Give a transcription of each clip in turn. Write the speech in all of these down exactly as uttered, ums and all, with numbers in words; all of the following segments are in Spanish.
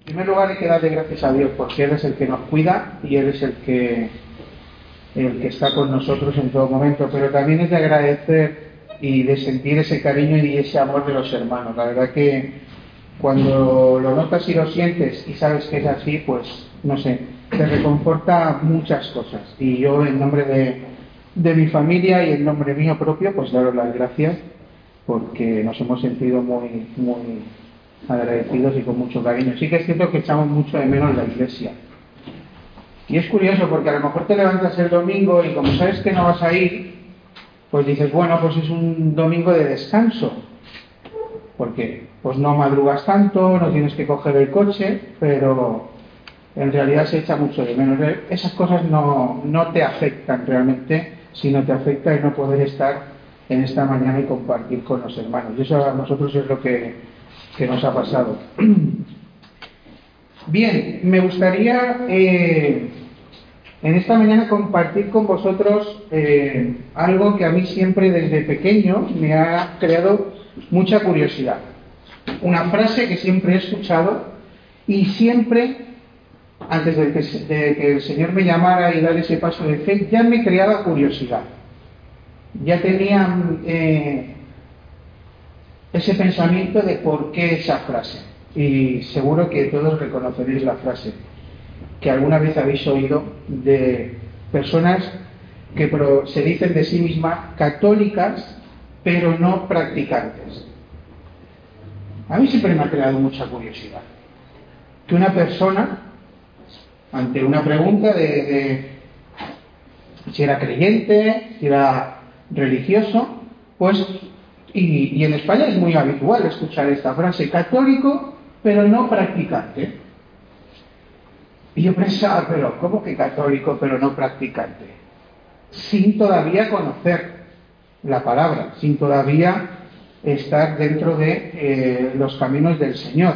primer lugar hay que darle gracias a Dios, porque Él es el que nos cuida y Él es el que, el que está con nosotros en todo momento, pero también es de agradecer y de sentir ese cariño y ese amor de los hermanos. La verdad que cuando lo notas y lo sientes y sabes que es así, pues no sé, te reconforta muchas cosas. Y yo, en nombre de, de mi familia y en nombre mío propio, pues daros las gracias, porque nos hemos sentido muy, muy agradecidos y con mucho cariño. Sí que es cierto que echamos mucho de menos la iglesia. Y es curioso porque a lo mejor te levantas el domingo y como sabes que no vas a ir, pues dices, bueno, pues es un domingo de descanso. Porque pues no madrugas tanto, no tienes que coger el coche, pero en realidad se echa mucho de menos. Esas cosas no, no te afectan realmente, sino te afecta el no poder estar en esta mañana y compartir con los hermanos. Y eso a nosotros es lo que, que nos ha pasado. Bien, me gustaría eh, en esta mañana compartir con vosotros eh, algo que a mí siempre desde pequeño me ha creado mucha curiosidad. Una frase que siempre he escuchado y siempre, antes de que, de que el Señor me llamara y dar ese paso de fe, ya me creaba curiosidad. Ya tenía eh, ese pensamiento de por qué esa frase. Y seguro que todos reconoceréis la frase que alguna vez habéis oído de personas que pro, se dicen de sí mismas católicas, pero no practicantes. A mí siempre me ha creado mucha curiosidad que una persona, ante una pregunta de, de si era creyente, si era religioso, pues, y, y en España es muy habitual escuchar esta frase, católico, pero no practicante. Y yo pensaba, pero ¿cómo que católico, pero no practicante? Sin todavía conocer la palabra, sin todavía estar dentro de eh, los caminos del Señor.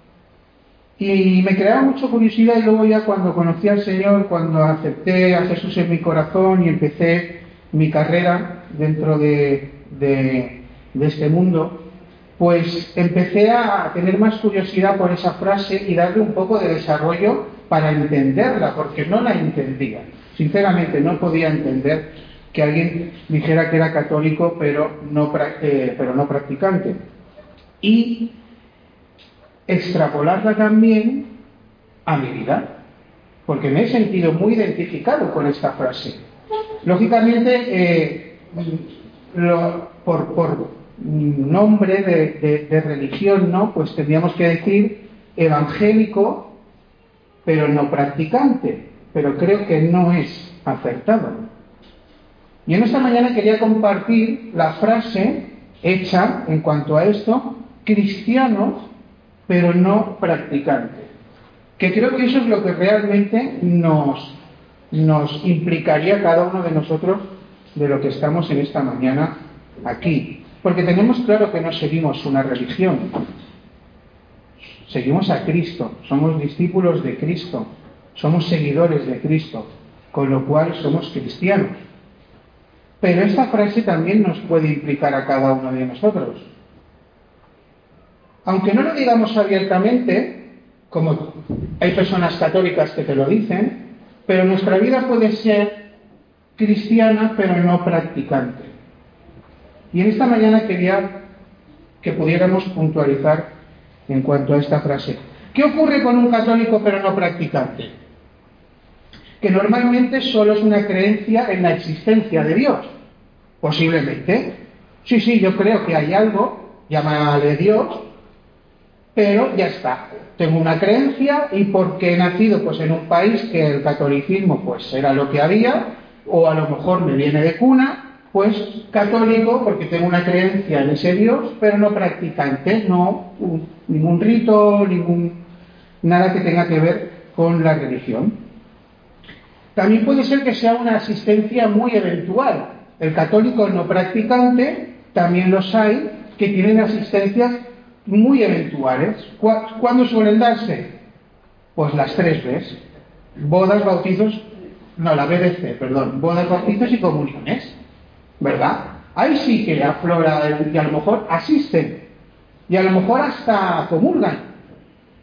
Y me creaba mucha curiosidad, y luego ya cuando conocí al Señor, cuando acepté a Jesús en mi corazón y empecé mi carrera dentro de, de, de este mundo, pues empecé a tener más curiosidad por esa frase y darle un poco de desarrollo para entenderla, porque no la entendía. Sinceramente, no podía entender que alguien dijera que era católico, pero no, eh, pero no practicante. Y extrapolarla también a mi vida, porque me he sentido muy identificado con esta frase. Lógicamente, eh, lo, por, por nombre de, de, de religión, ¿no? Pues tendríamos que decir evangélico, pero no practicante, pero creo que no es acertado. Y en esta mañana quería compartir la frase hecha en cuanto a esto, cristianos, pero no practicante. Que creo que eso es lo que realmente nos, nos implicaría cada uno de nosotros de lo que estamos en esta mañana aquí. Porque tenemos claro que no seguimos una religión. Seguimos a Cristo, somos discípulos de Cristo, somos seguidores de Cristo, con lo cual somos cristianos. Pero esta frase también nos puede implicar a cada uno de nosotros. Aunque no lo digamos abiertamente, como hay personas católicas que te lo dicen, pero nuestra vida puede ser cristiana, pero no practicante. Y en esta mañana quería que pudiéramos puntualizar en cuanto a esta frase. ¿Qué ocurre con un católico pero no practicante? Que normalmente solo es una creencia en la existencia de Dios. Posiblemente. Sí, sí, yo creo que hay algo, llámale Dios, pero ya está. Tengo una creencia y porque he nacido pues en un país que el catolicismo pues era lo que había, o a lo mejor me viene de cuna, pues católico porque tengo una creencia en ese Dios, pero no practicante, no un, ningún rito, ningún nada que tenga que ver con la religión. También puede ser que sea una asistencia muy eventual. El católico no practicante, también los hay que tienen asistencias muy eventuales. ¿Cuándo suelen darse? Pues las tres veces. Bodas, bautizos, no, la B D C, perdón, bodas, bautizos y comuniones. ¿Verdad? Ahí sí que aflora y a lo mejor asisten y a lo mejor hasta comulgan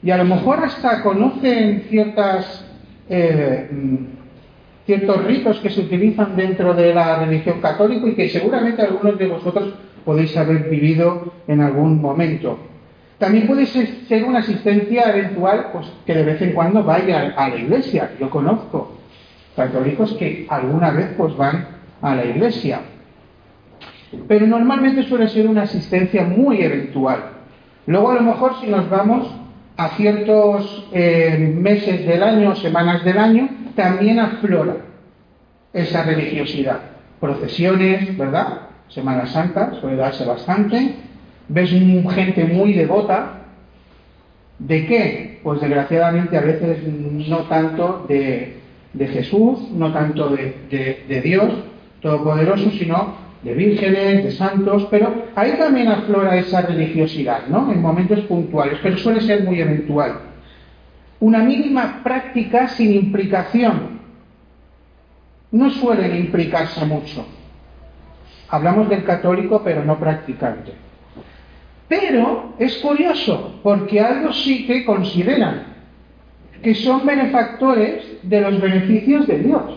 y a lo mejor hasta conocen ciertas, eh, ciertos ritos que se utilizan dentro de la religión católica y que seguramente algunos de vosotros podéis haber vivido en algún momento. También puede ser una asistencia eventual, pues que de vez en cuando vaya a la iglesia. Yo conozco católicos que alguna vez pues van a la iglesia. Pero normalmente suele ser una asistencia muy eventual. Luego a lo mejor si nos vamos a ciertos eh, meses del año, semanas del año, también aflora esa religiosidad. Procesiones, ¿verdad? Semana Santa suele darse bastante. Ves gente muy devota. ¿De qué? Pues desgraciadamente a veces no tanto de, de Jesús, no tanto de, de, de Dios Todopoderoso, sino de vírgenes, de santos, pero ahí también aflora esa religiosidad, ¿no? En momentos puntuales, pero suele ser muy eventual. Una mínima práctica sin implicación. No suelen implicarse mucho. Hablamos del católico, pero no practicante. Pero es curioso, porque algo sí que consideran, que son benefactores de los beneficios de Dios.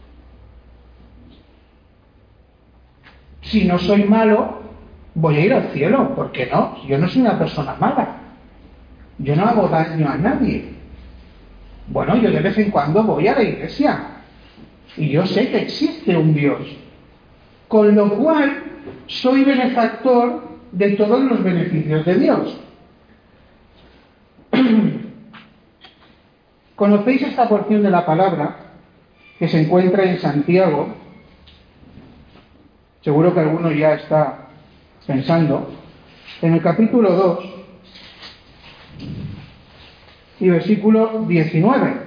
Si no soy malo, voy a ir al cielo. ¿Por qué no? Yo no soy una persona mala. Yo no hago daño a nadie. Bueno, yo de vez en cuando voy a la iglesia. Y yo sé que existe un Dios. Con lo cual, soy benefactor de todos los beneficios de Dios. ¿Conocéis esta porción de la palabra que se encuentra en Santiago? Seguro que alguno ya está pensando. En el capítulo dos y versículo diecinueve.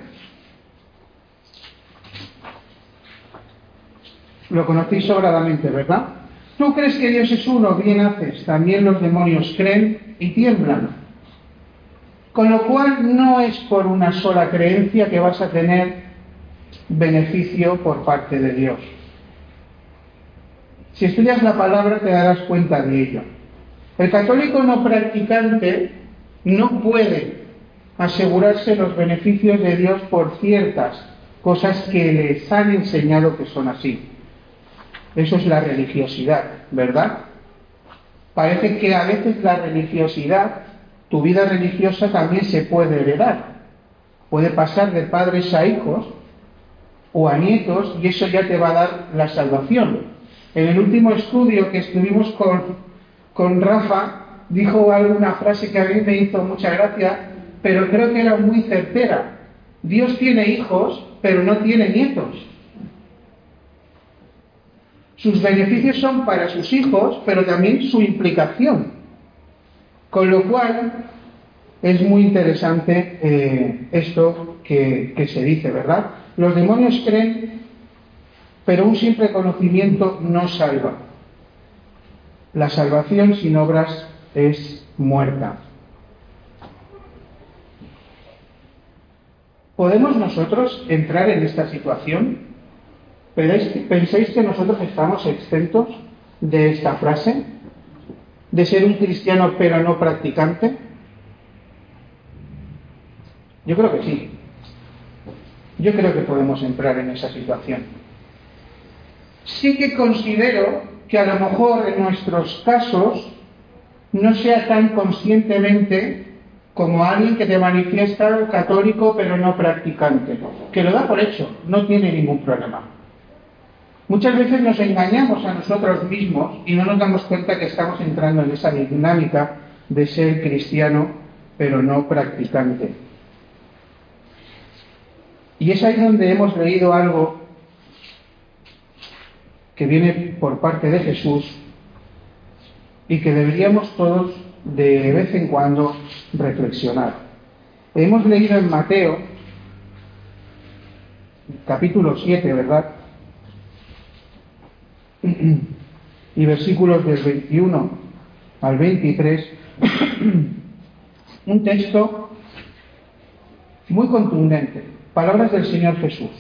Lo conocéis sobradamente, ¿verdad? Tú crees que Dios es uno, bien haces. También los demonios creen y tiemblan. Con lo cual no es por una sola creencia que vas a tener beneficio por parte de Dios. Si estudias la palabra te darás cuenta de ello. El católico no practicante no puede asegurarse los beneficios de Dios por ciertas cosas que les han enseñado que son así. Eso es la religiosidad, ¿verdad? Parece que a veces la religiosidad, tu vida religiosa también se puede heredar. Puede pasar de padres a hijos o a nietos y eso ya te va a dar la salvación. En el último estudio que estuvimos con, con Rafa, dijo alguna frase que a mí me hizo mucha gracia, pero creo que era muy certera. Dios tiene hijos, pero no tiene nietos. Sus beneficios son para sus hijos, pero también su implicación. Con lo cual, es muy interesante eh, esto que, que se dice, ¿verdad? Los demonios creen, pero un simple conocimiento no salva. La salvación sin obras es muerta. ¿Podemos nosotros entrar en esta situación? ¿Pensáis que nosotros estamos exentos de esta frase? ¿De ser un cristiano pero no practicante? Yo creo que sí. Yo creo que podemos entrar en esa situación. Sí que considero que a lo mejor en nuestros casos no sea tan conscientemente como alguien que te manifiesta católico pero no practicante, que lo da por hecho, no tiene ningún problema. Muchas veces nos engañamos a nosotros mismos y no nos damos cuenta que estamos entrando en esa dinámica de ser cristiano pero no practicante. Y es ahí donde hemos leído algo que viene por parte de Jesús y que deberíamos todos de vez en cuando reflexionar. Hemos leído en Mateo, capítulo siete, ¿verdad? Y versículos del veintiuno al veintitrés, un texto muy contundente, palabras del Señor Jesús.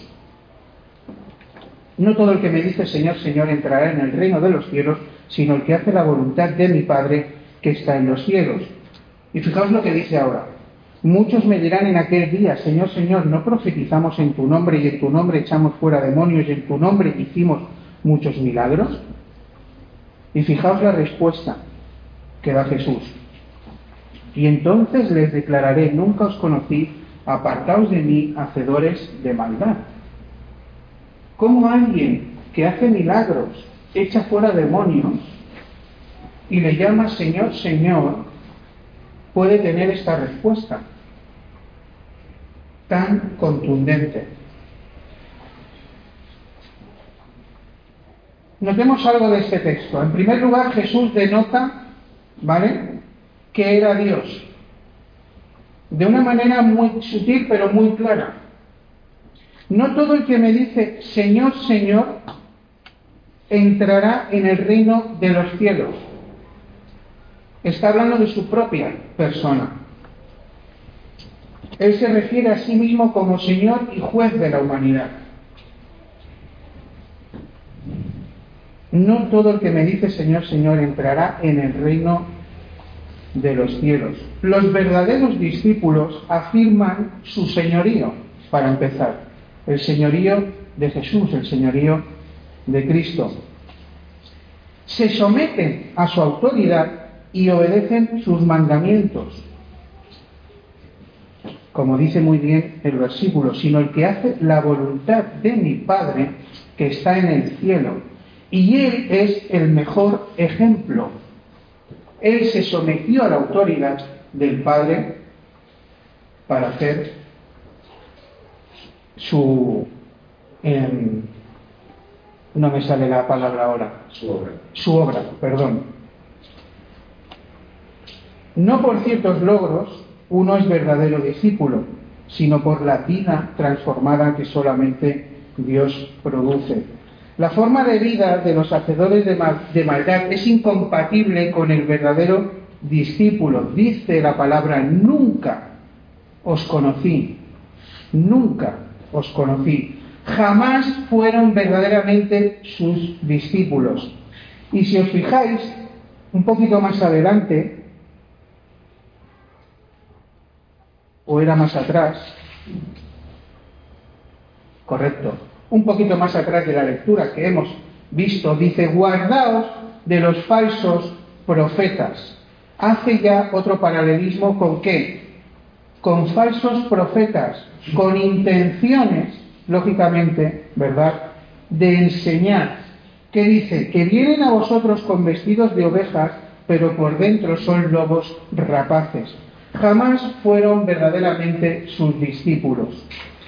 No todo el que me dice Señor, Señor entrará en el reino de los cielos, sino el que hace la voluntad de mi Padre que está en los cielos. Y fijaos lo que dice ahora. Muchos me dirán en aquel día, Señor, Señor, ¿no profetizamos en tu nombre y en tu nombre echamos fuera demonios y en tu nombre hicimos muchos milagros? Y fijaos la respuesta que da Jesús. Y entonces les declararé, nunca os conocí, apartaos de mí, hacedores de maldad. ¿Cómo alguien que hace milagros, echa fuera demonios y le llama Señor, Señor, puede tener esta respuesta tan contundente? Notemos algo de este texto. En primer lugar, Jesús denota, ¿vale?, que era Dios, de una manera muy sutil pero muy clara. No todo el que me dice Señor, Señor, entrará en el reino de los cielos. Está hablando de su propia persona. Él se refiere a sí mismo como Señor y juez de la humanidad. No todo el que me dice Señor, Señor entrará en el reino de los cielos. Los verdaderos discípulos afirman su señorío, para empezar. El señorío de Jesús, el señorío de Cristo. Se someten a su autoridad y obedecen sus mandamientos. Como dice muy bien el versículo, sino el que hace la voluntad de mi Padre que está en el cielo. Y Él es el mejor ejemplo. Él se sometió a la autoridad del Padre para hacer su... Eh, no me sale la palabra ahora. Su obra. Su obra, perdón. No por ciertos logros uno es verdadero discípulo, sino por la vida transformada que solamente Dios produce. La forma de vida de los hacedores de, mal, de maldad es incompatible con el verdadero discípulo. Dice la palabra, nunca os conocí, nunca os conocí. Jamás fueron verdaderamente sus discípulos. Y si os fijáis, un poquito más adelante, o era más atrás, correcto, un poquito más atrás de la lectura que hemos visto, dice, guardaos de los falsos profetas. Hace ya otro paralelismo con qué? Con falsos profetas, con intenciones, lógicamente, ¿verdad?, de enseñar. ¿Qué dice? Que vienen a vosotros con vestidos de ovejas, pero por dentro son lobos rapaces. Jamás fueron verdaderamente sus discípulos.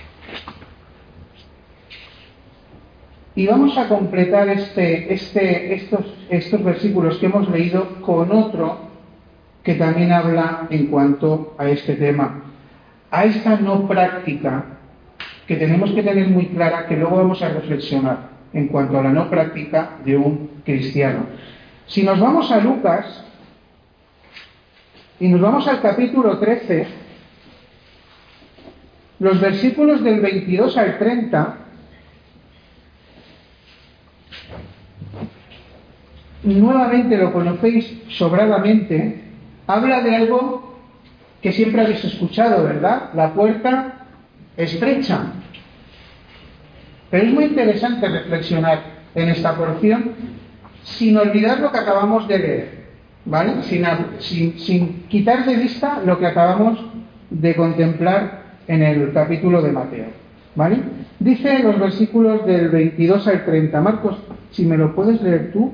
Y vamos a completar este, este, estos, estos versículos que hemos leído con otro que también habla en cuanto a este tema, a esta no práctica que tenemos que tener muy clara, que luego vamos a reflexionar en cuanto a la no práctica de un cristiano. Si nos vamos a Lucas y nos vamos al capítulo trece, los versículos del veintidós al treinta, nuevamente lo conocéis sobradamente, habla de algo que siempre habéis escuchado, ¿verdad? La puerta estrecha. Pero es muy interesante reflexionar en esta porción sin olvidar lo que acabamos de leer, ¿vale? Sin, sin, sin quitar de vista lo que acabamos de contemplar en el capítulo de Mateo, ¿vale? Dice en los versículos del veintidós al treinta, Marcos, si me lo puedes leer tú.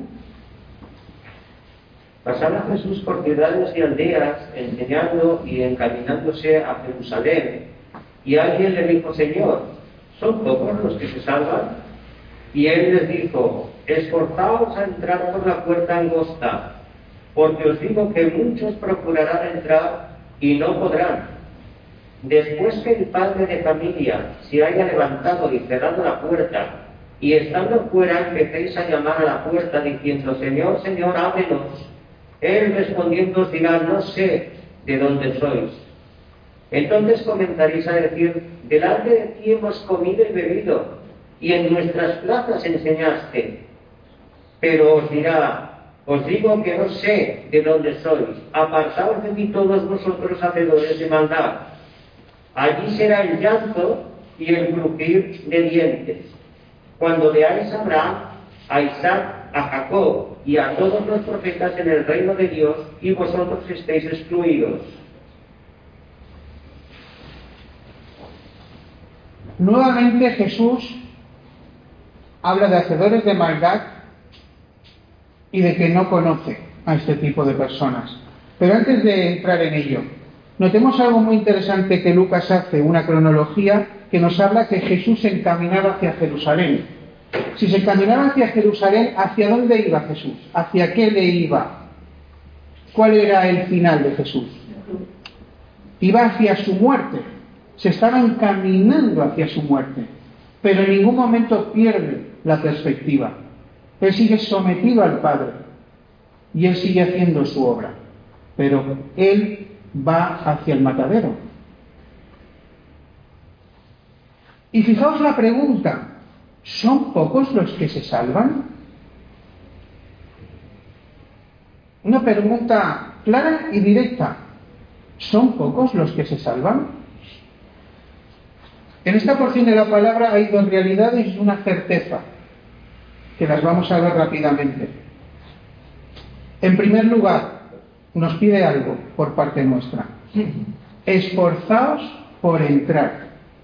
Pasaba Jesús por ciudades y aldeas, enseñando y encaminándose a Jerusalén. Y alguien le dijo, Señor, ¿son pocos los que se salvan? Y él les dijo, esforzaos a entrar por la puerta angosta, porque os digo que muchos procurarán entrar y no podrán. Después que el padre de familia se haya levantado y cerrado la puerta, y estando fuera empecéis a llamar a la puerta diciendo, Señor, Señor, ábrenos. Él respondiendo os dirá, no sé de dónde sois. Entonces comenzaréis a decir, delante de ti hemos comido y bebido, y en nuestras plazas enseñaste. Pero os dirá, Os digo que no sé de dónde sois. Apartaos de mí todos vosotros hacedores de maldad. Allí será el llanto y el crujir de dientes. Cuando veáis a Abraham, a Isaac, a Jacob y a todos los profetas en el reino de Dios, y vosotros estéis excluidos. Nuevamente Jesús habla de hacedores de maldad y de que no conoce a este tipo de personas. Pero antes de entrar en ello, notemos algo muy interesante que Lucas hace, una cronología que nos habla que Jesús se encaminaba hacia Jerusalén. Si se encaminaba hacia Jerusalén, ¿hacia dónde iba Jesús? ¿Hacia qué le iba? ¿Cuál era el final de Jesús? Iba hacia su muerte. Se estaba encaminando hacia su muerte. Pero en ningún momento pierde la perspectiva. Él sigue sometido al Padre. Y Él sigue haciendo su obra. Pero Él va hacia el matadero. Y fijaos la pregunta. ¿Son pocos los que se salvan? Una pregunta clara y directa. ¿Son pocos los que se salvan? En esta porción de la palabra hay dos realidades y una certeza, que las vamos a ver rápidamente. En primer lugar, nos pide algo por parte nuestra. Esforzaos por entrar.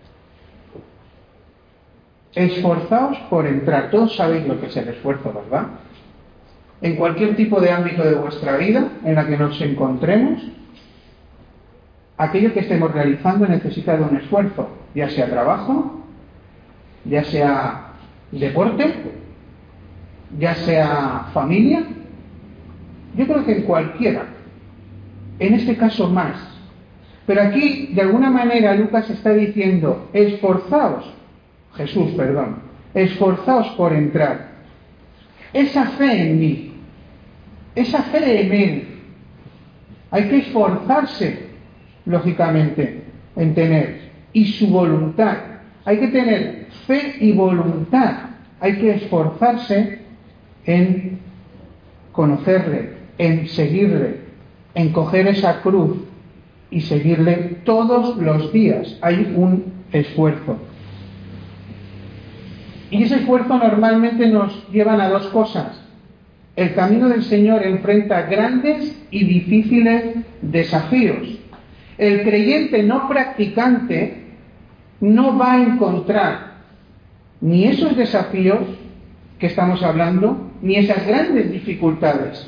Esforzaos por entrar. Todos sabéis lo que es el esfuerzo, ¿verdad? En cualquier tipo de ámbito de vuestra vida en la que nos encontremos, aquello que estemos realizando necesita de un esfuerzo, ya sea trabajo, ya sea deporte, ya sea familia. Yo creo que en cualquiera, en este caso más. Pero aquí, de alguna manera, Lucas está diciendo, esforzaos, Jesús, perdón, esforzaos por entrar. Esa fe en mí, esa fe en Él, hay que esforzarse, lógicamente, en tener, y su voluntad. Hay que tener fe y voluntad. Hay que esforzarse en conocerle, en seguirle, en coger esa cruz y seguirle todos los días. Hay un esfuerzo. Y ese esfuerzo normalmente nos lleva a dos cosas. El camino del Señor enfrenta grandes y difíciles desafíos. El creyente no practicante no va a encontrar ni esos desafíos que estamos hablando, ni esas grandes dificultades.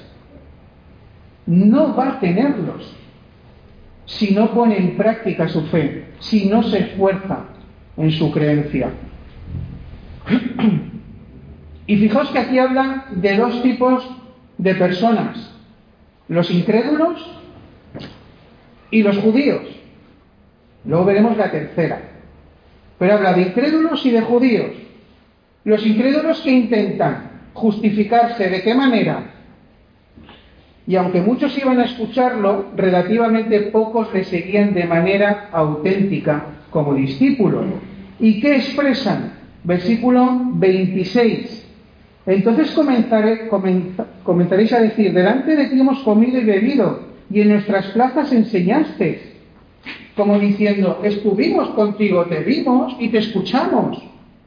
No va a tenerlos si no pone en práctica su fe, si no se esfuerza en su creencia. Y fijaos que aquí habla de dos tipos de personas: los incrédulos y los judíos. Luego veremos la tercera. Pero habla de incrédulos y de judíos. Los incrédulos que intentan justificarse, ¿de qué manera? Y aunque muchos iban a escucharlo, relativamente pocos le seguían de manera auténtica como discípulos. ¿Y qué expresan? Versículo veintiséis. Entonces comenzaré, comenza, comenzaréis a decir, delante de ti hemos comido y bebido, y en nuestras plazas enseñaste. Como diciendo, estuvimos contigo, te vimos y te escuchamos.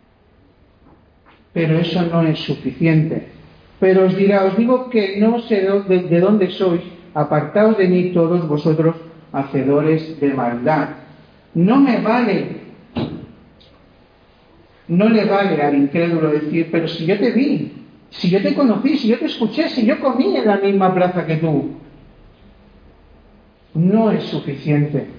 Pero eso no es suficiente. Pero os dirá, os digo que no sé de, de dónde sois, apartaos de mí todos vosotros, hacedores de maldad. No me vale. No le vale al incrédulo decir, pero si yo te vi, si yo te conocí, si yo te escuché, si yo comí en la misma plaza que tú. No es suficiente.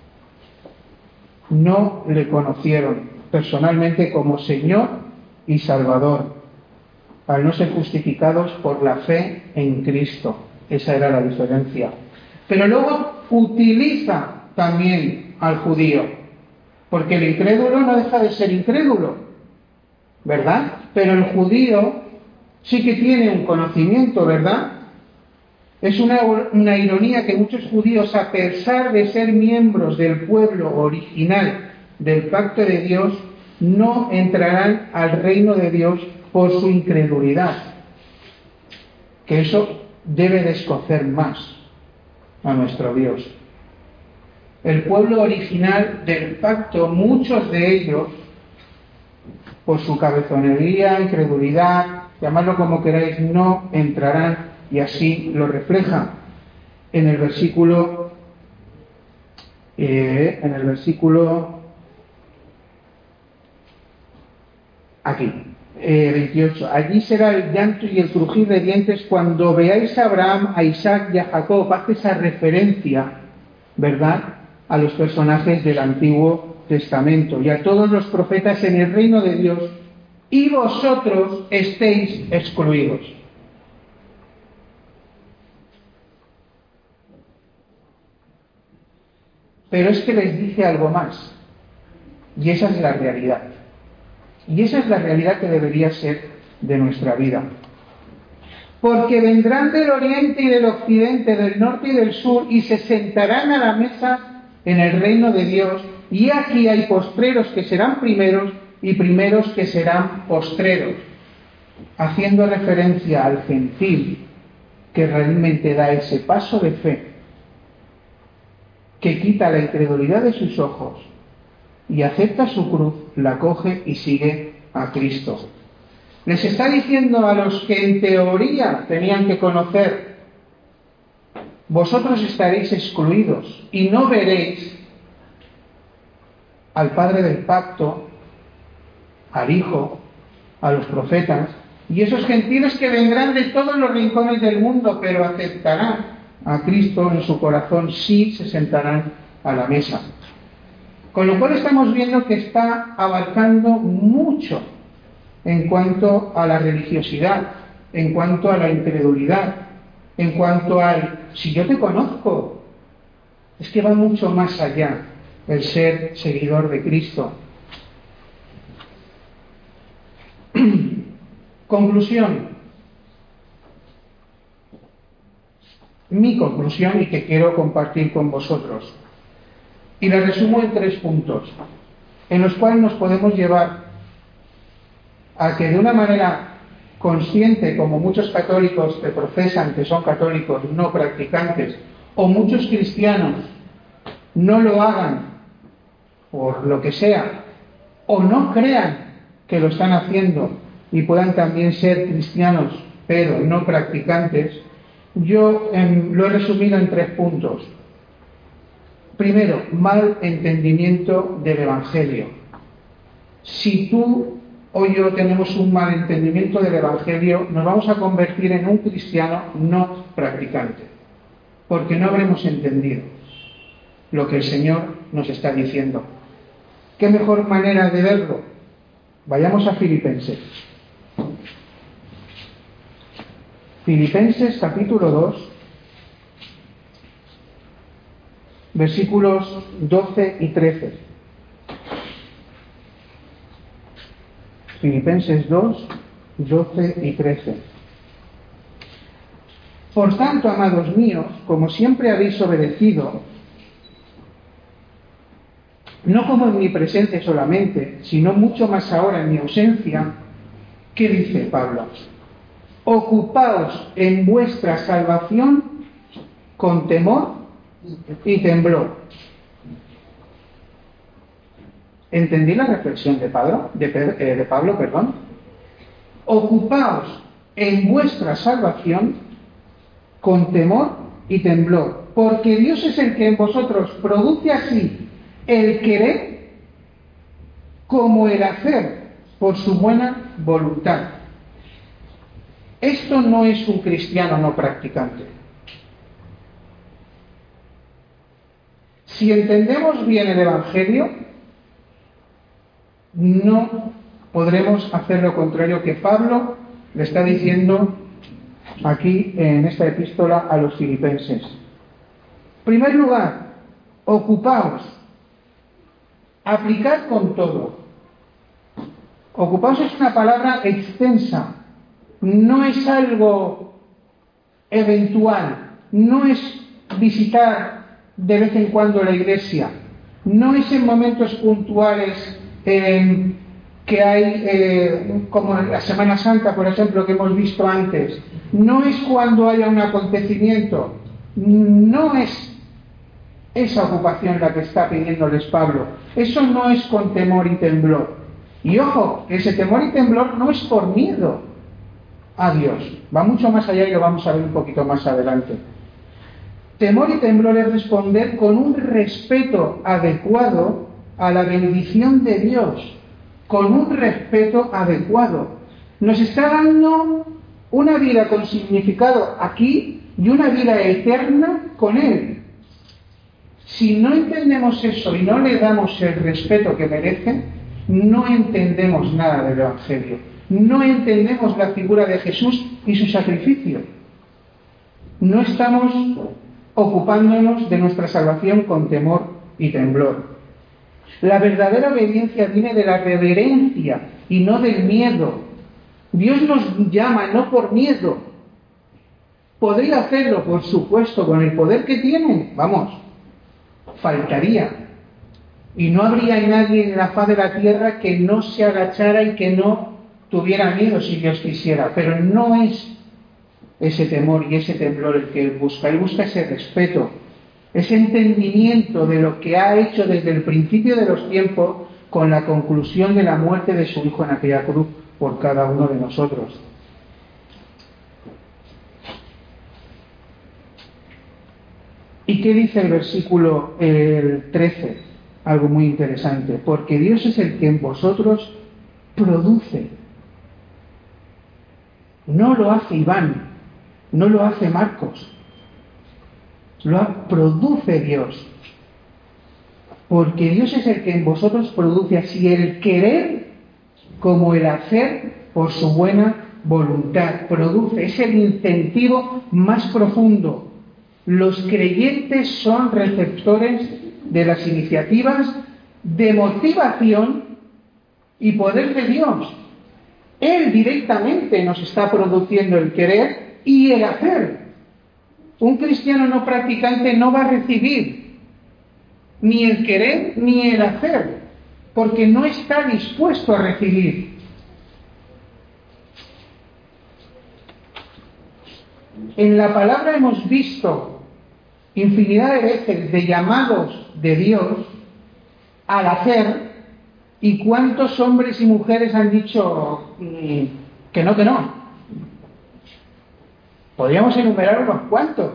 No le conocieron personalmente como Señor y Salvador, al no ser justificados por la fe en Cristo. Esa era la diferencia. Pero luego utiliza también al judío, porque el incrédulo no deja de ser incrédulo, ¿verdad? Pero el judío sí que tiene un conocimiento, ¿verdad? Es una, una ironía que muchos judíos, a pesar de ser miembros del pueblo original del pacto de Dios, no entrarán al reino de Dios por su incredulidad. Que eso debe de escocer más a nuestro Dios. El pueblo original del pacto, muchos de ellos, por su cabezonería, incredulidad, llamadlo como queráis, no entrarán, y así lo refleja en el versículo eh, en el versículo aquí, eh, veintiocho. Allí será el llanto y el crujir de dientes cuando veáis a Abraham, a Isaac y a Jacob. Hace esa referencia, ¿verdad?, a los personajes del Antiguo Testamento y a todos los profetas en el reino de Dios, y vosotros estéis excluidos. Pero es que les dice algo más, y esa es la realidad. Y esa es la realidad que debería ser de nuestra vida. Porque vendrán del oriente y del occidente, del norte y del sur, y se sentarán a la mesa en el reino de Dios, y aquí hay postreros que serán primeros y primeros que serán postreros, haciendo referencia al gentil que realmente da ese paso de fe, que quita la incredulidad de sus ojos y acepta su cruz, la coge y sigue a Cristo. Les está diciendo a los que en teoría tenían que conocer: vosotros estaréis excluidos y no veréis al Padre del pacto, al Hijo, a los profetas, y esos gentiles que vendrán de todos los rincones del mundo, pero aceptarán a Cristo en su corazón, sí se sentarán a la mesa. Con lo cual estamos viendo que está abarcando mucho en cuanto a la religiosidad, en cuanto a la incredulidad, en cuanto al si yo te conozco. Es que va mucho más allá el ser seguidor de Cristo. Conclusión. Mi conclusión, y que quiero compartir con vosotros. Y la resumo en tres puntos, en los cuales nos podemos llevar a que de una manera consciente, como muchos católicos que profesan que son católicos no practicantes, o muchos cristianos no lo hagan por lo que sea, o no crean que lo están haciendo y puedan también ser cristianos pero no practicantes, yo eh, lo he resumido en tres puntos. Primero, mal entendimiento del Evangelio. Si tú o yo tenemos un mal entendimiento del Evangelio, nos vamos a convertir en un cristiano no practicante, porque no habremos entendido lo que el Señor nos está diciendo. ¿Qué mejor manera de verlo? Vayamos a Filipenses. Filipenses capítulo dos, versículos doce y trece. Filipenses dos, doce y trece. Por tanto, amados míos, como siempre habéis obedecido, no como en mi presencia solamente, sino mucho más ahora en mi ausencia, ¿qué dice Pablo? Ocupaos en vuestra salvación con temor y temblor. ¿Entendí la reflexión de Pablo? De, eh, de Pablo, perdón. Ocupaos en vuestra salvación con temor y temblor, porque Dios es el que en vosotros produce así el querer como el hacer por su buena voluntad. Esto no es un cristiano no practicante. Si entendemos bien el Evangelio, no podremos hacer lo contrario que Pablo le está diciendo aquí en esta epístola a los filipenses. En primer lugar, ocupaos, aplicad con todo. Ocupaos es una palabra extensa, no es algo eventual, no es visitar de vez en cuando la iglesia, no es en momentos puntuales eh, que hay, eh, como en la Semana Santa, por ejemplo, que hemos visto antes, no es cuando haya un acontecimiento, no es esa ocupación la que está pidiéndoles Pablo. Eso no es con temor y temblor. Y ojo, que ese temor y temblor no es por miedo a Dios, va mucho más allá y lo vamos a ver un poquito más adelante. Temor y temblor es responder con un respeto adecuado a la bendición de Dios, con un respeto adecuado. Nos está dando una vida con significado aquí y una vida eterna con Él. Si no entendemos eso y no le damos el respeto que merece, no entendemos nada del Evangelio. No entendemos la figura de Jesús y su sacrificio. No estamos ocupándonos de nuestra salvación con temor y temblor. La verdadera obediencia viene de la reverencia y no del miedo. Dios nos llama no por miedo. ¿Podría hacerlo? Por supuesto, con el poder que tiene. Vamos, faltaría. Y no habría nadie en la faz de la tierra que no se agachara y que no tuviera miedo si Dios quisiera. Pero no es ese temor y ese temblor el que Él busca. Él busca ese respeto, ese entendimiento de lo que ha hecho desde el principio de los tiempos con la conclusión de la muerte de su Hijo en aquella cruz por cada uno de nosotros. ¿Y qué dice el versículo el trece? Algo muy interesante. Porque Dios es el que en vosotros produce. No lo hace Iván, no lo hace Marcos. Lo ha, produce Dios. Porque Dios es el que en vosotros produce así el querer como el hacer por su buena voluntad. Produce, es el incentivo más profundo. Los creyentes son receptores de las iniciativas de motivación y poder de Dios. Él directamente nos está produciendo el querer y el hacer. Un cristiano no practicante no va a recibir ni el querer ni el hacer, porque no está dispuesto a recibir. En la palabra hemos visto infinidad de veces de llamados de Dios al hacer, y cuántos hombres y mujeres han dicho que no, que no. Podríamos enumerar unos cuantos.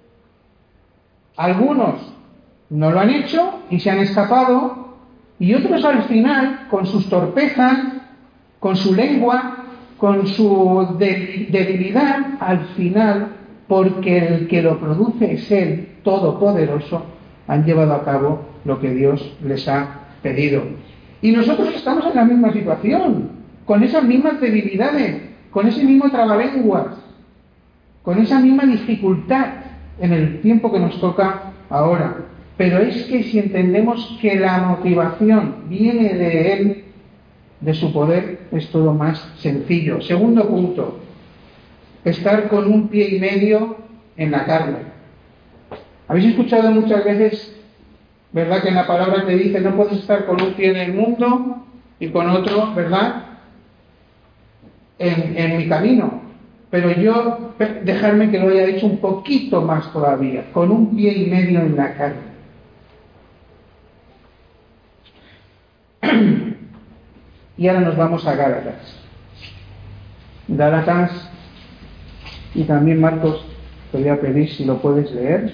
Algunos no lo han hecho y se han escapado, y otros al final, con sus torpezas, con su lengua, con su debilidad, al final, porque el que lo produce es Él, Todopoderoso, han llevado a cabo lo que Dios les ha pedido. Y nosotros estamos en la misma situación, con esas mismas debilidades, con ese mismo trabalenguas, con esa misma dificultad en el tiempo que nos toca ahora. Pero es que si entendemos que la motivación viene de Él, de su poder, es todo más sencillo. Segundo punto, estar con un pie y medio en la carne. Habéis escuchado muchas veces, ¿verdad?, que en la palabra te dice no puedes estar con un pie en el mundo y con otro, ¿verdad?, en, en mi camino. Pero yo, dejarme que lo haya dicho un poquito más todavía, con un pie y medio en la carne. Y ahora nos vamos a Gálatas. Gálatas, y también Marcos, te voy a pedir si lo puedes leer.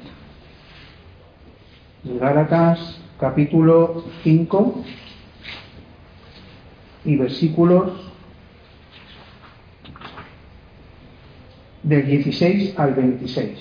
Gálatas, capítulo cinco, y versículos del dieciséis al veintiséis.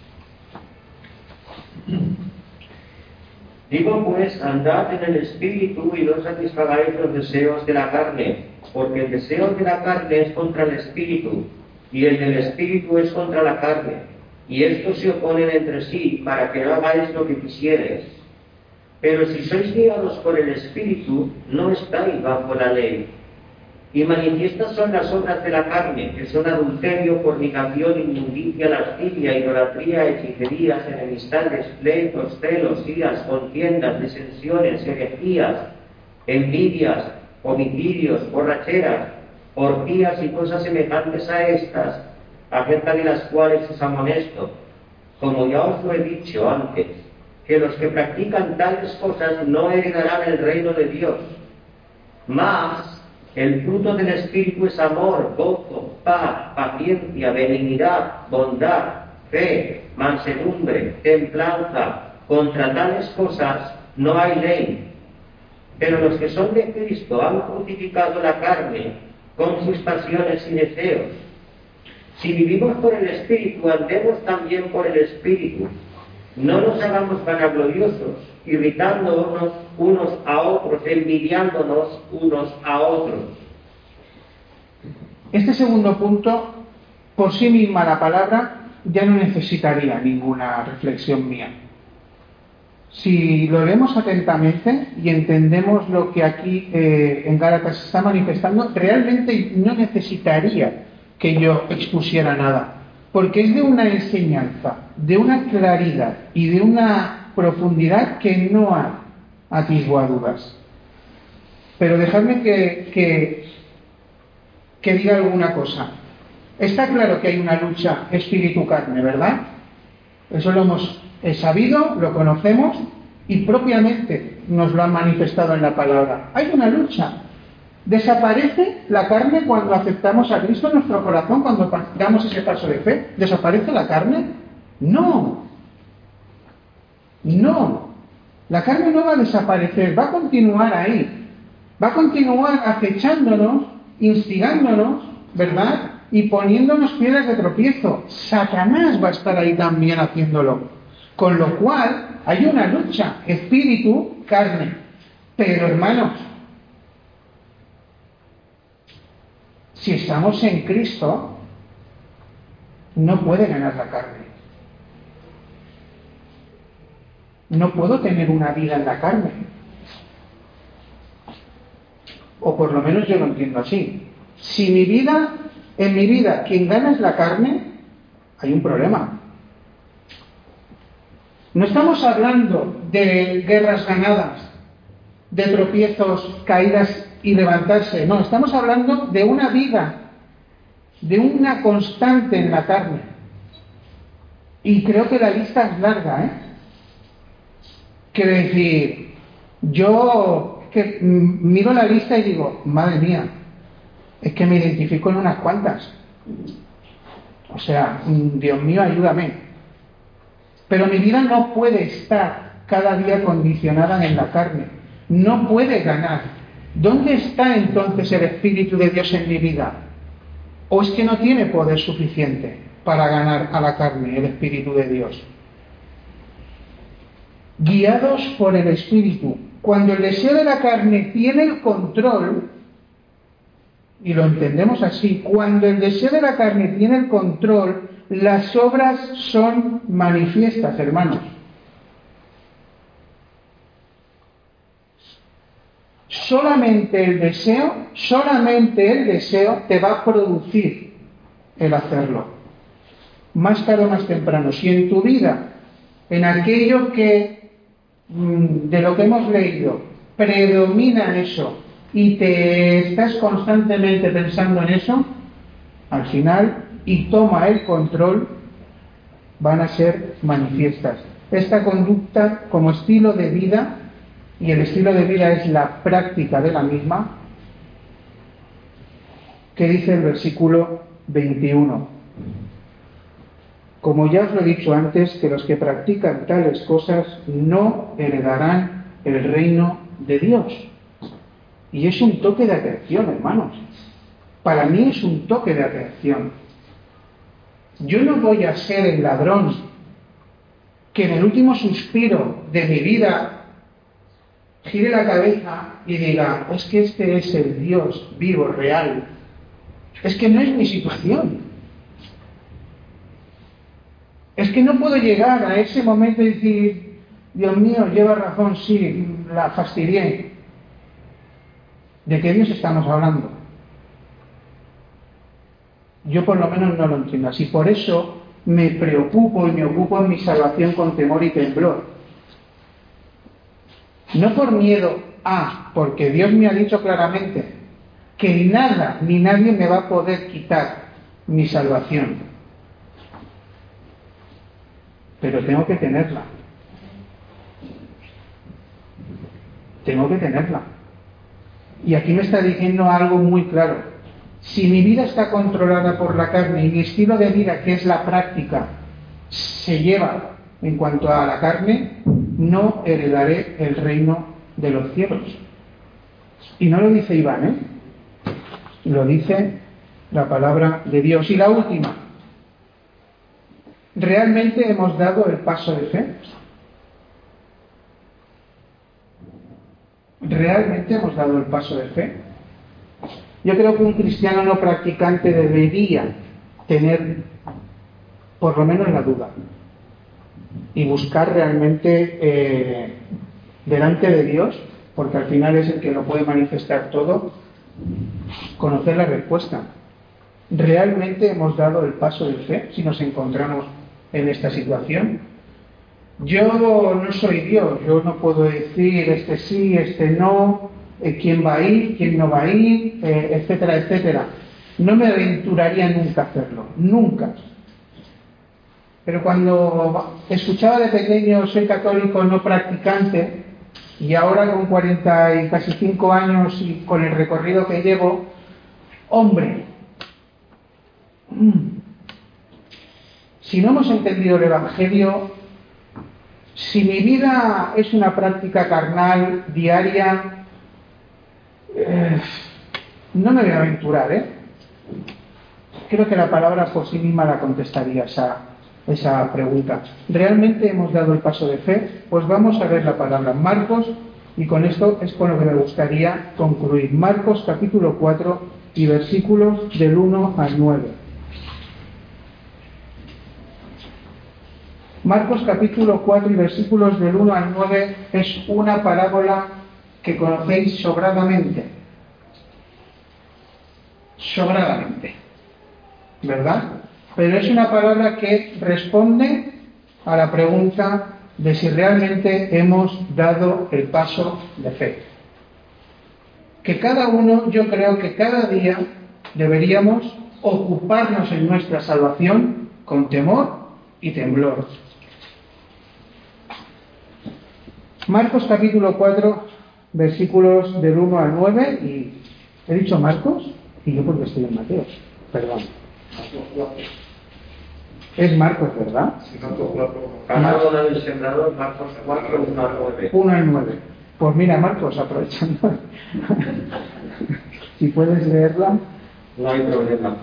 Digo pues, andad en el Espíritu y no satisfagáis los deseos de la carne, porque el deseo de la carne es contra el Espíritu, y el del Espíritu es contra la carne, y estos se oponen entre sí, para que no hagáis lo que quisierais. Pero si sois guiados por el Espíritu, no estáis bajo la ley. Y manifiestas son las obras de la carne, que son adulterio, fornicación, inmundicia, lascivia, idolatría, hechicerías, enemistades, pleitos, celos, iras, contiendas, disensiones, herejías, envidias, homicidios, borracheras, orgías y cosas semejantes a estas, acerca de las cuales os amonesto, como ya os lo he dicho antes, que los que practican tales cosas no heredarán el reino de Dios. Mas el fruto del Espíritu es amor, gozo, paz, paciencia, benignidad, bondad, fe, mansedumbre, templanza. Contra tales cosas no hay ley. Pero los que son de Cristo han crucificado la carne con sus pasiones y deseos. Si vivimos por el Espíritu, andemos también por el Espíritu. No nos hagamos vanagloriosos, irritándonos unos a otros, envidiándonos unos a otros. Este segundo punto, por sí misma la palabra, ya no necesitaría ninguna reflexión mía. Si lo leemos atentamente y entendemos lo que aquí eh, en Gálatas se está manifestando, realmente no necesitaría que yo expusiera nada, porque es de una enseñanza, de una claridad y de una profundidad que no hay atisbo a dudas. Pero dejadme que, que, que diga alguna cosa. Está claro que hay una lucha espíritu-carne, ¿verdad? Eso lo hemos sabido, lo conocemos y propiamente nos lo han manifestado en la palabra. Hay una lucha. ¿Desaparece la carne cuando aceptamos a Cristo en nuestro corazón, cuando damos ese paso de fe? ¿Desaparece la carne? No. No. La carne no va a desaparecer, va a continuar ahí. Va a continuar acechándonos, instigándonos, ¿verdad? Y poniéndonos piedras de tropiezo. Satanás va a estar ahí también haciéndolo. Con lo cual, hay una lucha, espíritu, carne. Pero hermanos, si estamos en Cristo, no puede ganar la carne. No puedo tener una vida en la carne. O por lo menos yo lo entiendo así. Si mi vida, en mi vida, quien gana es la carne, hay un problema. No estamos hablando de guerras ganadas, de tropiezos, caídas y levantarse. No, estamos hablando de una vida, de una constante en la carne. Y creo que la lista es larga, ¿eh? Quiero decir, yo que miro la lista y digo, madre mía, es que me identifico en unas cuantas. O sea, Dios mío, ayúdame. Pero mi vida no puede estar cada día condicionada en la carne. No puede ganar. ¿Dónde está entonces el Espíritu de Dios en mi vida? ¿O es que no tiene poder suficiente para ganar a la carne el Espíritu de Dios? Guiados por el Espíritu. Cuando el deseo de la carne tiene el control, y lo entendemos así, cuando el deseo de la carne tiene el control, las obras son manifiestas, hermanos. Solamente el deseo, solamente el deseo te va a producir el hacerlo. Más tarde o más temprano. Si en tu vida, en aquello que de lo que hemos leído, predomina eso y te estás constantemente pensando en eso, al final, y toma el control, van a ser manifiestas. Esta conducta como estilo de vida, y el estilo de vida es la práctica de la misma, que dice el versículo veintiuno. Como ya os lo he dicho antes, que los que practican tales cosas no heredarán el reino de Dios. Y es un toque de atención, hermanos. Para mí es un toque de atención. Yo no voy a ser el ladrón que en el último suspiro de mi vida gire la cabeza y diga, es que este es el Dios vivo, real. Es que no es mi situación. Es que no puedo llegar a ese momento y decir, Dios mío, lleva razón, sí, la fastidié. ¿De qué Dios estamos hablando? Yo por lo menos no lo entiendo así. Por eso me preocupo y me ocupo en mi salvación con temor y temblor. No por miedo Ah, porque Dios me ha dicho claramente que nada ni nadie me va a poder quitar mi salvación. Pero tengo que tenerla. Tengo que tenerla. Y aquí me está diciendo algo muy claro. Si mi vida está controlada por la carne y mi estilo de vida, que es la práctica, se lleva en cuanto a la carne, no heredaré el reino de los cielos. Y no lo dice Iván, ¿eh? Lo dice la palabra de Dios. Y la última. ¿Realmente hemos dado el paso de fe? ¿Realmente hemos dado el paso de fe? Yo creo que un cristiano no practicante debería tener por lo menos la duda y buscar realmente eh, delante de Dios, porque al final es el que lo puede manifestar todo, conocer la respuesta. ¿Realmente hemos dado el paso de fe si nos encontramos en esta situación? Yo no soy Dios, yo no puedo decir este sí, este no, eh, quién va a ir, quién no va a ir, eh, etcétera, etcétera. No me aventuraría nunca a hacerlo, nunca. Pero cuando escuchaba de pequeño soy católico no practicante, y ahora con cuarenta y casi cinco años y con el recorrido que llevo, hombre, si no hemos entendido el Evangelio, si mi vida es una práctica carnal diaria, eh, no me voy a aventurar, ¿eh? Creo que la palabra por sí misma la contestaría esa, esa pregunta. ¿Realmente hemos dado el paso de fe? Pues vamos a ver la palabra Marcos, y con esto es con lo que me gustaría concluir. Marcos capítulo cuatro y versículos del uno al nueve. Marcos capítulo cuatro y versículos del uno al nueve es una parábola que conocéis sobradamente. Sobradamente. ¿Verdad? Pero es una palabra que responde a la pregunta de si realmente hemos dado el paso de fe. Que cada uno, yo creo que cada día deberíamos ocuparnos en nuestra salvación con temor y temblor. Marcos capítulo cuatro, versículos del uno al nueve, y he dicho Marcos, y yo porque estoy en Mateo, perdón. Es Marcos, ¿verdad? Parábola del sembrador, Marcos cuatro, uno al nueve. uno al nueve. Pues mira, Marcos, aprovechando, si puedes leerla. No hay problema.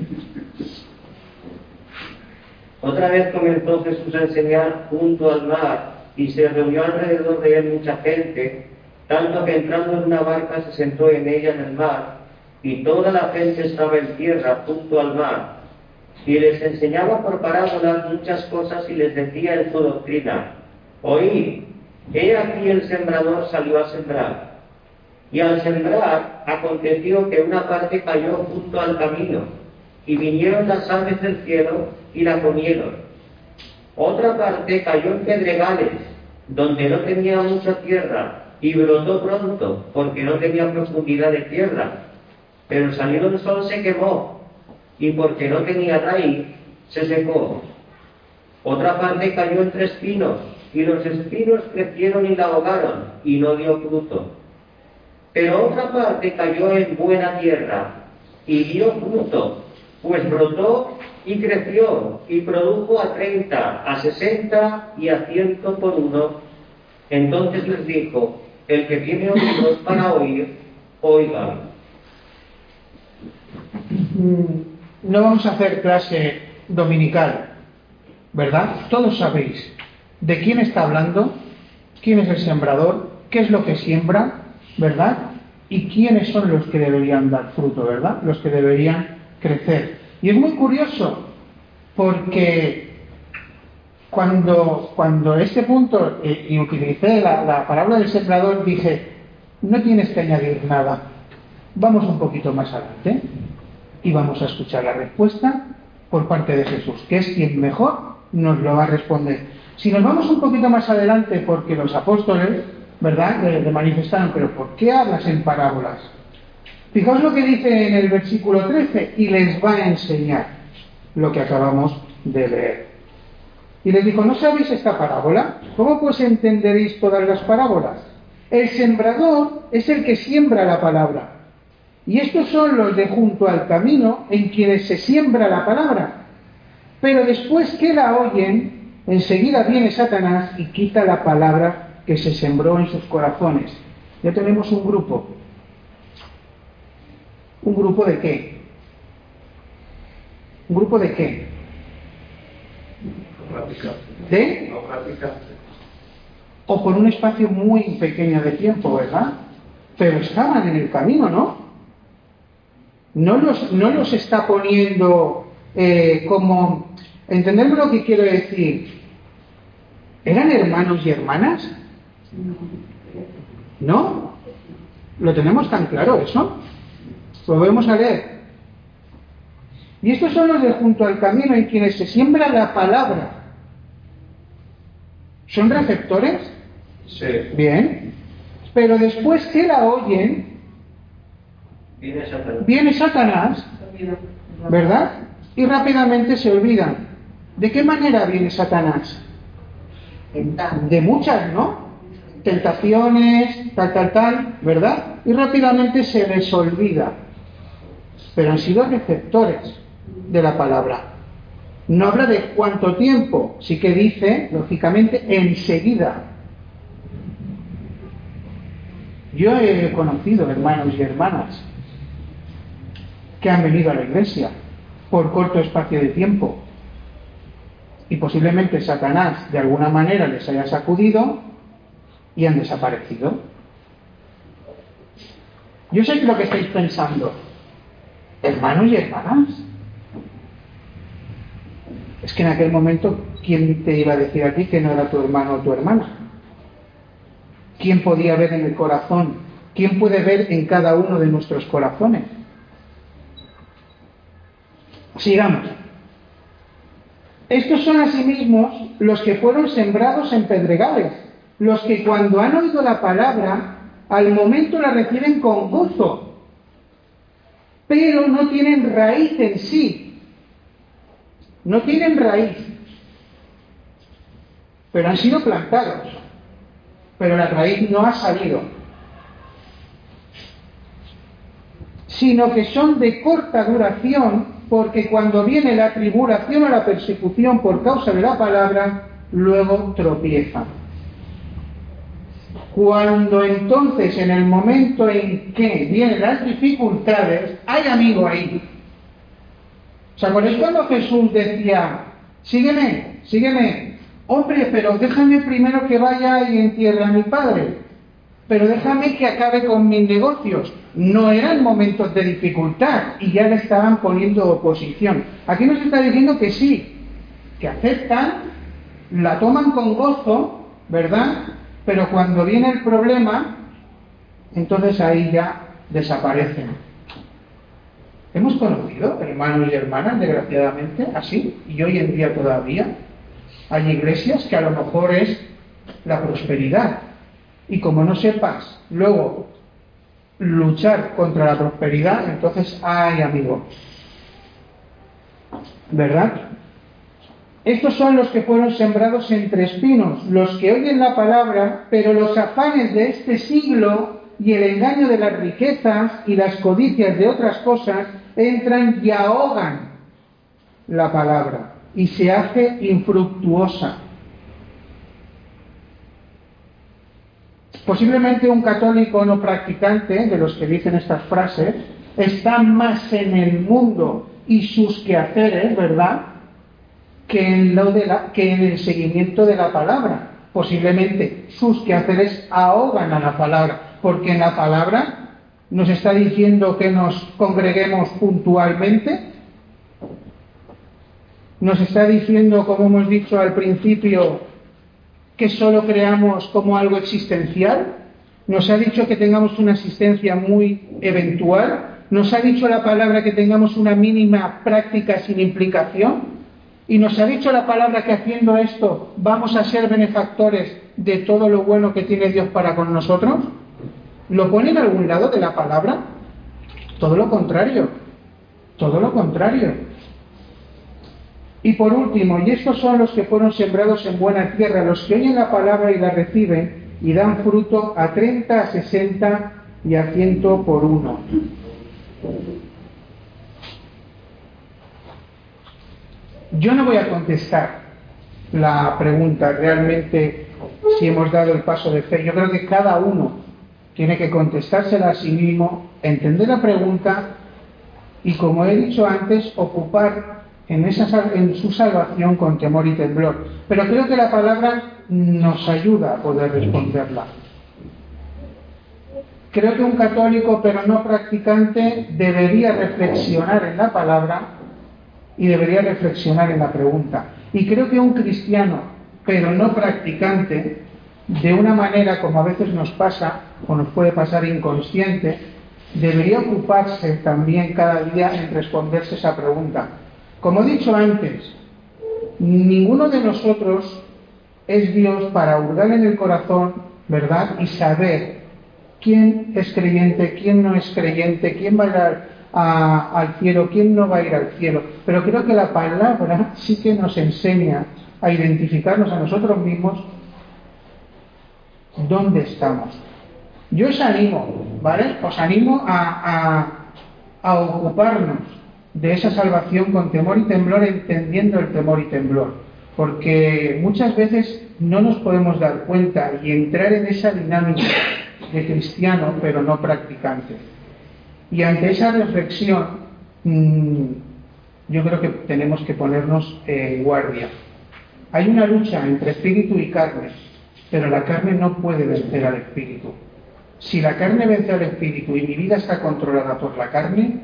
Otra vez comenzó Jesús a enseñar junto al mar, y se reunió alrededor de él mucha gente, tanto que entrando en una barca se sentó en ella en el mar, y toda la gente estaba en tierra junto al mar. Y les enseñaba por parábolas muchas cosas y les decía en su doctrina: oíd, he aquí el sembrador salió a sembrar. Y al sembrar aconteció que una parte cayó junto al camino, y vinieron las aves del cielo y la comieron. Otra parte cayó en pedregales, donde no tenía mucha tierra, y brotó pronto, porque no tenía profundidad de tierra. Pero saliendo el sol se quemó, y porque no tenía raíz, se secó. Otra parte cayó entre espinos, y los espinos crecieron y la ahogaron, y no dio fruto. Pero otra parte cayó en buena tierra, y dio fruto, pues brotó y creció, y produjo a treinta, a sesenta y a ciento por uno. Entonces les dijo: el que tiene oídos para oír, oiga. No vamos a hacer clase dominical, ¿verdad? Todos sabéis de quién está hablando, quién es el sembrador, qué es lo que siembra, ¿verdad? Y quiénes son los que deberían dar fruto, ¿verdad? Los que deberían crecer. Y es muy curioso, porque cuando, cuando este punto, eh, y utilicé la, la parábola del sembrador, dije, no tienes que añadir nada, vamos un poquito más adelante y vamos a escuchar la respuesta por parte de Jesús, que es quien mejor nos lo va a responder. Si nos vamos un poquito más adelante, porque los apóstoles ¿verdad? Le, le manifestaron, pero ¿por qué hablas en parábolas? Fijaos lo que dice en el versículo trece, y les va a enseñar lo que acabamos de leer. Y les dijo, ¿no sabéis esta parábola? ¿Cómo pues entenderéis todas las parábolas? El sembrador es el que siembra la palabra. Y estos son los de junto al camino en quienes se siembra la palabra. Pero después que la oyen, enseguida viene Satanás y quita la palabra que se sembró en sus corazones. Ya tenemos un grupo. ¿Un grupo de qué? ¿Un grupo de qué? ¿De? O por un espacio muy pequeño de tiempo, ¿verdad? Pero estaban en el camino, ¿no? No los, no los está poniendo eh, como... ¿Entendemos lo que quiero decir? ¿Eran hermanos y hermanas? ¿No? ¿Lo tenemos tan claro eso? Lo volvemos a leer. Y estos son los de junto al camino en quienes se siembra la palabra. ¿Son receptores? Sí. Bien. Pero después que la oyen, Viene Satanás. viene Satanás, ¿verdad? Y rápidamente se olvidan. ¿De qué manera viene Satanás? De muchas, ¿no? Tentaciones, tal, tal, tal, ¿verdad? Y rápidamente se les olvida. Pero han sido receptores de la palabra. No habla de cuánto tiempo, sí que dice, lógicamente, enseguida. Yo he conocido hermanos y hermanas que han venido a la iglesia por corto espacio de tiempo y posiblemente Satanás de alguna manera les haya sacudido y han desaparecido. Yo sé lo que estáis pensando, hermanos y hermanas. Es que en aquel momento, ¿quién te iba a decir a ti que no era tu hermano o tu hermana? ¿Quién podía ver en el corazón? ¿Quién puede ver en cada uno de nuestros corazones? Sigamos. Estos son asimismos los que fueron sembrados en pedregales, los que cuando han oído la palabra, al momento la reciben con gozo, pero no tienen raíz en sí. No tienen raíz, pero han sido plantados, pero la raíz no ha salido, sino que son de corta duración, porque cuando viene la tribulación o la persecución por causa de la palabra, luego tropiezan. Cuando entonces, en el momento en que vienen las dificultades, hay amigo ahí. ¿Os acordáis cuando Jesús decía, sígueme, sígueme? Hombre, pero déjame primero que vaya y entierre a mi padre. Pero déjame que acabe con mis negocios. No eran momentos de dificultad y ya le estaban poniendo oposición. Aquí nos está diciendo que sí, que aceptan, la toman con gozo, ¿verdad? Pero cuando viene el problema, entonces ahí ya desaparecen. Hemos conocido hermanos y hermanas, desgraciadamente, así, y hoy en día todavía hay iglesias que a lo mejor es la prosperidad. Y como no sepas luego luchar contra la prosperidad, entonces hay amigo. ¿Verdad? Estos son los que fueron sembrados entre espinos, los que oyen la palabra, pero los afanes de este siglo y el engaño de las riquezas y las codicias de otras cosas entran y ahogan la palabra y se hace infructuosa. Posiblemente un católico no practicante, de los que dicen estas frases, está más en el mundo y sus quehaceres, ¿verdad?, que en, lo de la, que en el seguimiento de la palabra. Posiblemente sus quehaceres ahogan a la palabra, porque en la palabra nos está diciendo que nos congreguemos puntualmente, nos está diciendo, como hemos dicho al principio, que solo creamos como algo existencial, nos ha dicho que tengamos una asistencia muy eventual, nos ha dicho la palabra que tengamos una mínima práctica sin implicación, Y nos ha dicho la palabra que haciendo esto vamos a ser benefactores de todo lo bueno que tiene Dios para con nosotros. ¿Lo pone en algún lado de la palabra? Todo lo contrario. Todo lo contrario. Y por último, y estos son los que fueron sembrados en buena tierra, los que oyen la palabra y la reciben y dan fruto a treinta, a sesenta y a ciento por uno. Yo no voy a contestar la pregunta realmente si hemos dado el paso de fe. Yo creo que cada uno tiene que contestársela a sí mismo, entender la pregunta y, como he dicho antes, ocupar en, esa, en su salvación con temor y temblor. Pero creo que la palabra nos ayuda a poder responderla. Creo que un católico, pero no practicante, debería reflexionar en la palabra y debería reflexionar en la pregunta. Y creo que un cristiano, pero no practicante, de una manera como a veces nos pasa, o nos puede pasar inconsciente, debería ocuparse también cada día en responderse esa pregunta. Como he dicho antes, ninguno de nosotros es Dios para hurgar en el corazón, ¿verdad?, y saber quién es creyente, quién no es creyente, quién va a ir al, a, al cielo, quién no va a ir al cielo. Pero creo que la palabra sí que nos enseña a identificarnos a nosotros mismos dónde estamos. Yo os animo, ¿vale? Os animo a, a, a ocuparnos de esa salvación con temor y temblor, entendiendo el temor y temblor, porque muchas veces no nos podemos dar cuenta y entrar en esa dinámica de cristiano pero no practicante. Y ante esa reflexión mmm, yo creo que tenemos que ponernos en guardia. Hay una lucha entre espíritu y carne, pero la carne no puede vencer al espíritu. Si la carne vence al espíritu y mi vida está controlada por la carne,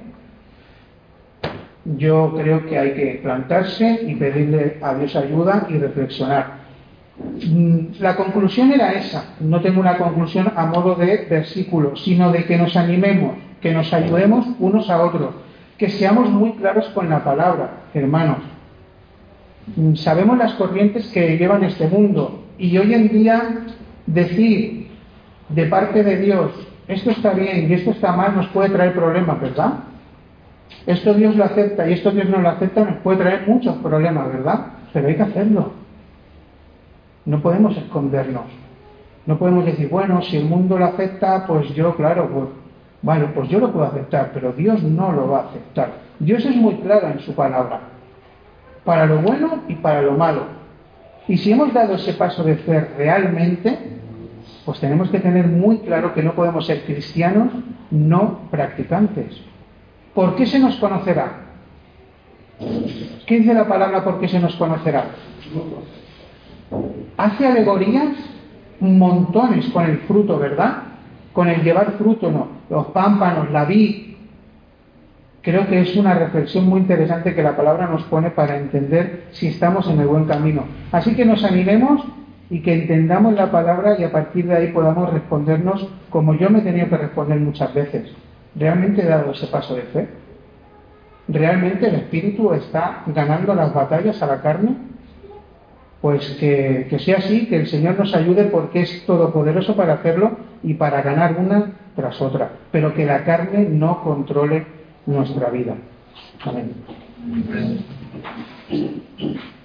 yo creo que hay que plantarse y pedirle a Dios ayuda y reflexionar. La conclusión era esa. No tengo una conclusión a modo de versículo, sino de que nos animemos, que nos ayudemos unos a otros, que seamos muy claros con la palabra, hermanos. Sabemos las corrientes que llevan este mundo y hoy en día decir de parte de Dios esto está bien y esto está mal nos puede traer problemas, ¿verdad? Esto Dios lo acepta y esto Dios no lo acepta, nos puede traer muchos problemas, ¿verdad? Pero hay que hacerlo. No podemos escondernos. No podemos decir, bueno, si el mundo lo acepta, pues yo, claro, pues, vale, pues yo lo puedo aceptar, pero Dios no lo va a aceptar. Dios es muy claro en su palabra, para lo bueno y para lo malo. Y si hemos dado ese paso de fe realmente, pues tenemos que tener muy claro que no podemos ser cristianos no practicantes. ¿Por qué se nos conocerá? ¿Qué dice la palabra por qué se nos conocerá? Hace alegorías montones con el fruto, ¿verdad? Con el llevar fruto, ¿no? Los pámpanos, la vid. Creo que es una reflexión muy interesante que la palabra nos pone para entender si estamos en el buen camino. Así que nos animemos y que entendamos la palabra y a partir de ahí podamos respondernos como yo me he tenido que responder muchas veces. ¿Realmente he dado ese paso de fe? ¿Realmente el espíritu está ganando las batallas a la carne? Pues que, que sea así, que el Señor nos ayude porque es todopoderoso para hacerlo y para ganar una tras otra, pero que la carne no controle nuestra vida. Amén.